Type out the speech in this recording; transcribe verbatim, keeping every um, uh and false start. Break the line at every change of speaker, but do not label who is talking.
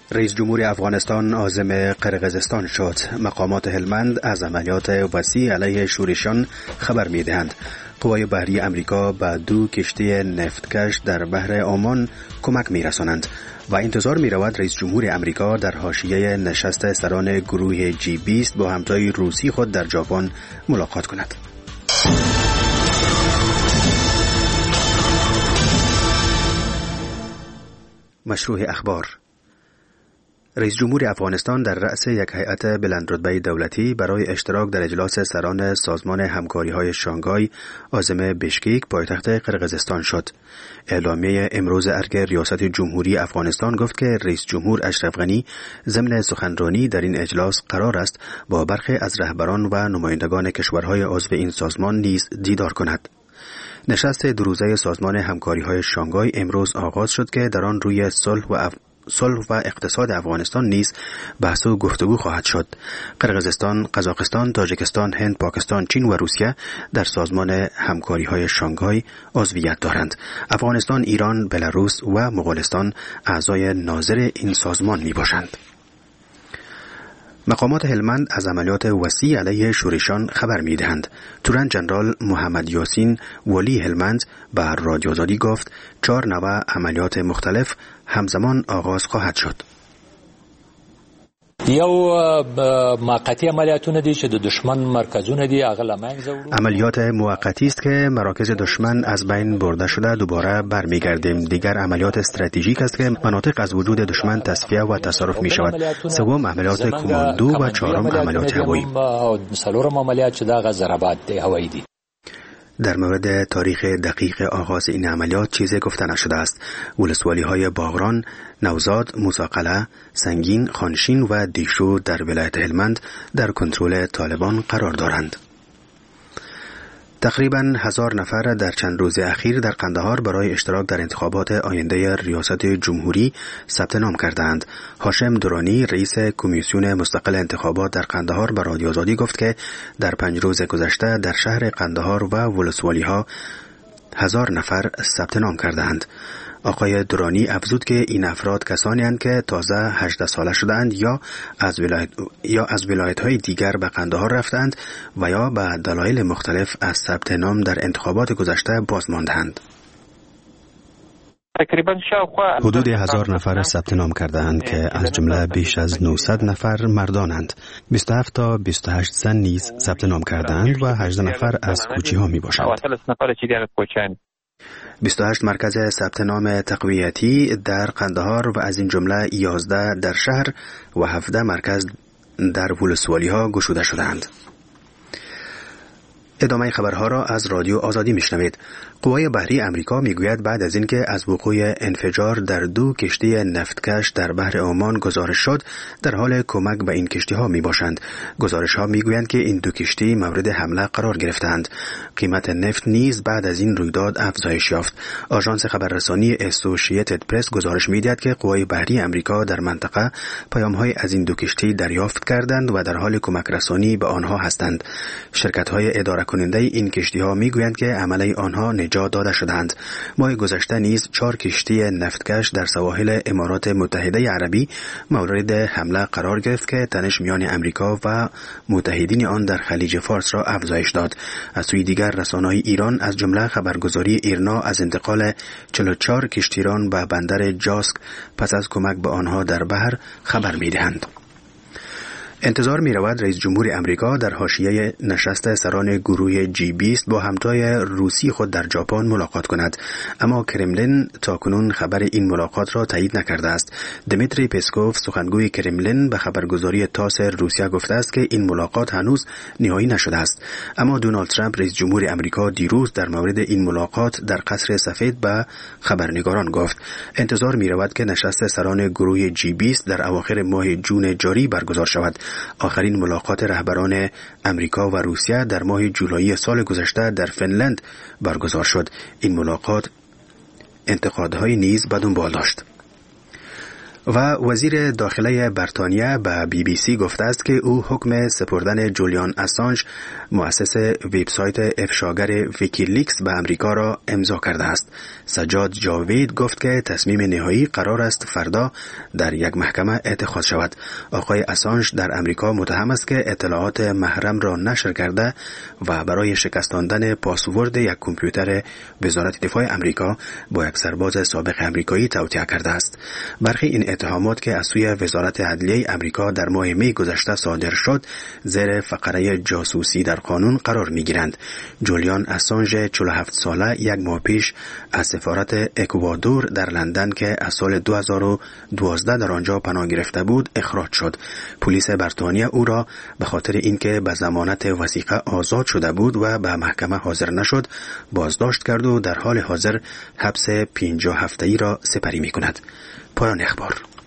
رئیس جمهور افغانستان عازم قرقیزستان شد. مقامات هلمند از عملیات وسیع علیه شورشیان خبر می‌دهند. قوای بحری امریکا به دو کشتی نفتکش در بحر عمان کمک می‌رسانند و انتظار می‌رود رئیس جمهور امریکا در حاشیه نشست سران گروه جی بیست با همتای روسی خود در ژاپن ملاقات کند. مشروع اخبار. رئیس جمهور افغانستان در رأس یک هیئت بلندرتبه دولتی برای اشتراک در اجلاس سران سازمان همکاری‌های شانگهای عازم بشکیک پایتخت قرقیزستان شد. اعلامیه امروز ارگ ریاست جمهوری افغانستان گفت که رئیس جمهور اشرف غنی ضمن سخنرانی در این اجلاس قرار است با برخی از رهبران و نمایندگان کشورهای عضو این سازمان نیز دیدار کند. نشست دو روزه سازمان همکاری‌های شانگهای امروز آغاز شد که در آن روی صلح و اف... صلح و اقتصاد افغانستان نیز بحث و گفتگو خواهد شد. قرقیزستان، قزاقستان، تاجیکستان، هند، پاکستان، چین و روسیه در سازمان همکاری‌های شانگهای عضویت دارند. افغانستان، ایران، بلاروس و مغولستان اعضای ناظر این سازمان میباشند. مقامات هلمند از عملیات وسیع علیه شورشیان خبر می‌دهند. تورن جنرال محمد یاسین ولی هلمند به رادیو آزادی گفت چهار نوع عملیات مختلف همزمان آغاز خواهد شد.
یو موقتی عملیاتونه دي چې د دشمن مرکزونه دي هغه لمنځه.
عملیات موقتی است که مراکز دشمن از بین برده شده دوباره برمیگردیم. دیگر عملیات استراتژیک است که مناطق از وجود دشمن تصفیه و تصرف می شود. سوم عملیات کماندو و چهارم عملیات هوایی.
سلورم عملیات چې دا ضربات هوایی دي.
در مورد تاریخ دقیق آغاز این عملیات چیزی گفته نشده است. ولسوالی های باغران، نوزاد، موساقله، سنگین، خانشین و دیشو در ولایت هلمند در کنترل طالبان قرار دارند. تقریباً هزار نفر در چند روز اخیر در قندهار برای اشتراک در انتخابات آینده ریاست جمهوری ثبت نام کردند. هاشم درانی رئیس کمیسیون مستقل انتخابات در قندهار به رادیو آزادی گفت که در پنج روز گذشته در شهر قندهار و ولسوالی‌ها هزار نفر ثبت نام کردند. آقای درانی افزود که این افراد کسانی هستند که تازه هجده ساله شدند یا از ولایت یا از ولایت‌های دیگر به قندهار رفتند و یا به دلایل مختلف از ثبت نام در انتخابات گذشته باز ماندند. حدود هزار نفر ثبت نام کردند که از جمله بیش از نهصد نفر مردانند. بیست و هفت تا بیست و هشت زن نیز ثبت نام کردند و هجده نفر از کوچی‌ها میباشند. بیست و هشت مرکز ثبت نام تقویتی در قندهار و از این جمله یازده در شهر و هفده مرکز در ولسوالی‌ها گشوده شدند. ادامه خبرها را از رادیو آزادی میشنوید. قوای بحری امریکا میگوید بعد از اینکه از وقوع انفجار در دو کشتی نفتکش در بحر عمان گزارش شد، در حال کمک به این کشتی ها می باشند. گزارش ها میگویند که این دو کشتی مورد حمله قرار گرفتند. قیمت نفت نیز بعد از این رویداد افزایش یافت. آژانس خبررسانی اسوسییتد پرس گزارش میدهد که قوای بحری امریکا در منطقه پیام های از این دو کشتی دریافت کردند و در حال کمک رسانی به آنها هستند. شرکت های اداره کننده این کشتی ها میگویند که عمله آنها نجات داده شدند. ماه گذشته نیز چهار کشتی نفتکش در سواحل امارات متحده عربی مورد حمله قرار گرفت که تنش میان امریکا و متحدین آن در خلیج فارس را افزایش داد. از سوی دیگر رسانه‌های ایران از جمله خبرگزاری ایرنا از انتقال چهل و چهار کشتیران به بندر جاسک پس از کمک به آنها در بحر خبر می‌دهند. انتظار می رود رئیس جمهور امریکا در حاشیه نشست سران گروه جی بیست با همتای روسی خود در ژاپن ملاقات کند، اما کرملین تاکنون خبر این ملاقات را تایید نکرده است. دمیتری پسکوف سخنگوی کرملین به خبرگزاری تاس روسیه گفته است که این ملاقات هنوز نهایی نشده است، اما دونالد ترامپ رئیس جمهور امریکا دیروز در مورد این ملاقات در قصر سفید به خبرنگاران گفت انتظار می رود که نشست سران گروه جی بیست در اواخر ماه جون جاری برگزار شود. آخرین ملاقات رهبران امریکا و روسیه در ماه جولای سال گذشته در فنلند برگزار شد. این ملاقات انتقادهای نیز به دنبال داشت. و وزیر داخله بریتانیا به بی بی سی گفته است که او حکم سپردن جولیان اسانژ مؤسس وبسایت افشاگر ویکیلیکس به امریکا را امضا کرده است. سجاد جاوید گفت که تصمیم نهایی قرار است فردا در یک محکمه اتخاذ شود. آقای اسانژ در امریکا متهم است که اطلاعات محرم را نشر کرده و برای شکستاندن پاسورد یک کامپیوتر وزارت دفاع امریکا با یک سرباز سابق امریکایی توطئه کرده است. برخی این اتهامات که از سوی وزارت عدلیه امریکا در ماه می گذشته صادر شد زیر فقره جاسوسی در قانون قرار می گیرند. جولیان اسانژ چهل و هفت ساله یک ماه پیش از سفارت اکوادور در لندن که از سال دو هزار و دوازده در آنجا پناه گرفته بود اخراج شد. پلیس بریتانیا او را به خاطر اینکه به ضمانت وثیقه آزاد شده بود و به محکمه حاضر نشد بازداشت کرد و در حال حاضر حبس پنجاه هفته‌ای را سپری می کند. پایان اخبار.